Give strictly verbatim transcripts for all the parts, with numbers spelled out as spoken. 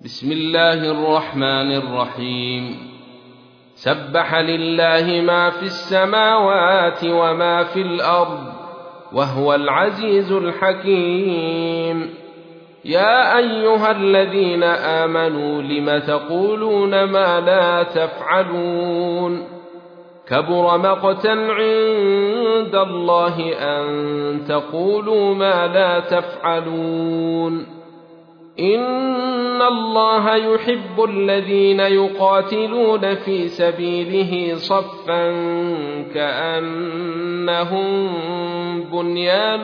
بسم الله الرحمن الرحيم. سبح لله ما في السماوات وما في الأرض وهو العزيز الحكيم. يا أيها الذين آمنوا لم تقولون ما لا تفعلون؟ كبر مقتا عند الله أن تقولوا ما لا تفعلون. إن الله يحب الذين يقاتلون في سبيله صفا كأنهم بنيان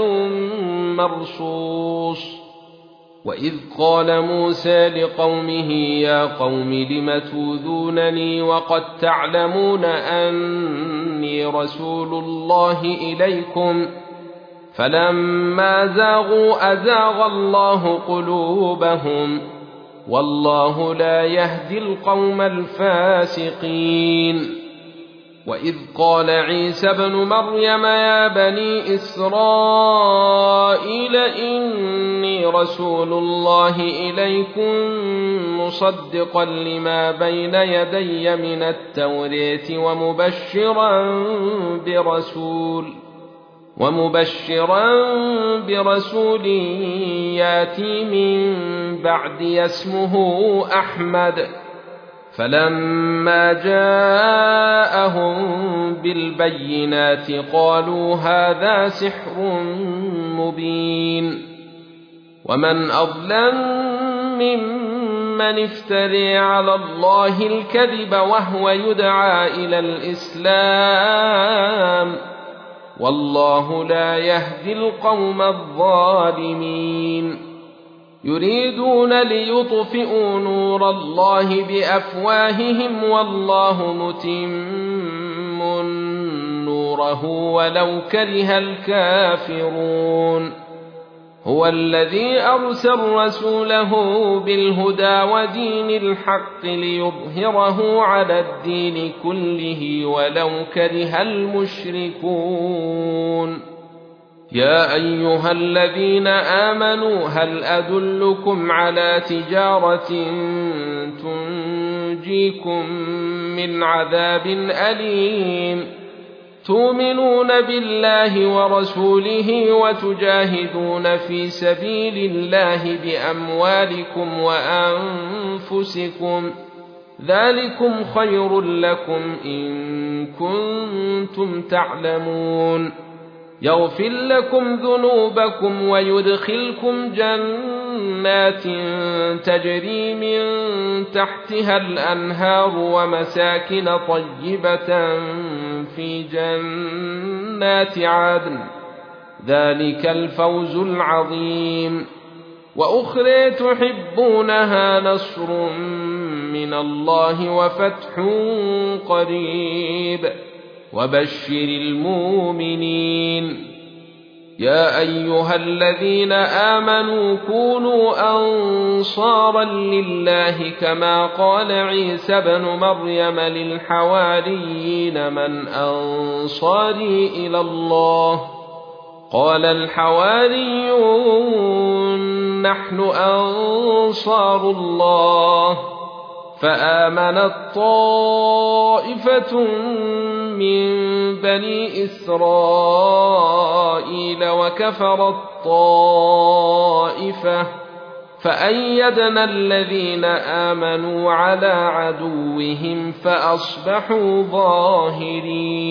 مرصوص. وإذ قال موسى لقومه يا قوم لم تؤذونني وقد تعلمون أني رسول الله إليكم فلما زاغوا أزاغ الله قلوبهم والله لا يهدي القوم الفاسقين. وإذ قال عيسى ابن مريم يا بني إسرائيل إني رسول الله إليكم مصدقا لما بين يدي من التوراة ومبشرا برسول ومبشرا برسول ياتي من بعدي اسمه أحمد. فلما جاءهم بالبينات قالوا هذا سحر مبين. ومن أظلم ممن افترى على الله الكذب وهو يدعى إلى الإسلام والله لا يهدي القوم الظالمين. يريدون ليطفئوا نور الله بأفواههم والله متم نوره ولو كره الكافرون. هو الذي أرسل رسوله بالهدى ودين الحق ليظهره على الدين كله ولو كره المشركون. يا أيها الذين آمنوا هل أدلكم على تجارة تنجيكم من عذاب أليم تؤمنون بالله ورسوله وتجاهدون في سبيل الله بأموالكم وأنفسكم ذلكم خير لكم إن كنتم تعلمون. يغفر لكم ذنوبكم ويدخلكم جنات تجري من تحتها الأنهار ومساكن طيبة في جنات عدن ذلك الفوز العظيم. وأخرى تحبونها نصر من الله وفتح قريب وبشر المؤمنين. يا أيها الذين آمنوا كونوا أنصارا لله كما قال عيسى ابن مريم للحواريين من أنصاري إلى الله قال الحواريون نحن أنصار الله. فآمنت طائفة من بني إسرائيل وكفرت طائفة فأيدنا الذين آمنوا على عدوهم فأصبحوا ظاهرين.